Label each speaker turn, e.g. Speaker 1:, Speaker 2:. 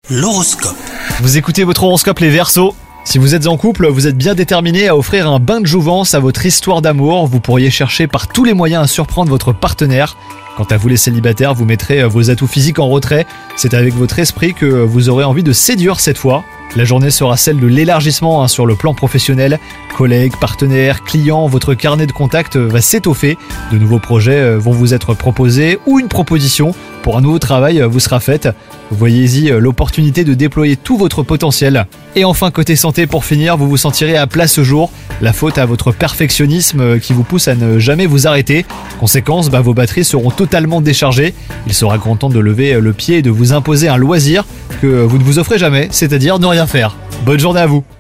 Speaker 1: L'horoscope.
Speaker 2: Vous écoutez votre horoscope les Verseaux. Si vous êtes en couple, vous êtes bien déterminé à offrir un bain de jouvence à votre histoire d'amour. Vous pourriez chercher par tous les moyens à surprendre votre partenaire. Quant à vous les célibataires, vous mettrez vos atouts physiques en retrait. C'est avec votre esprit que vous aurez envie de séduire cette fois. La journée sera celle de l'élargissement sur le plan professionnel. Collègues, partenaires, clients, votre carnet de contacts va s'étoffer. De nouveaux projets vont vous être proposés ou une proposition pour un nouveau travail vous sera faite. Voyez-y l'opportunité de déployer tout votre potentiel. Et enfin, côté santé, pour finir, vous vous sentirez à plat ce jour. La faute à votre perfectionnisme qui vous pousse à ne jamais vous arrêter. Conséquence, vos batteries seront totalement déchargées. Il sera grand temps de lever le pied et de vous imposer un loisir que vous ne vous offrez jamais, c'est-à-dire ne rien faire. Bonne journée à vous.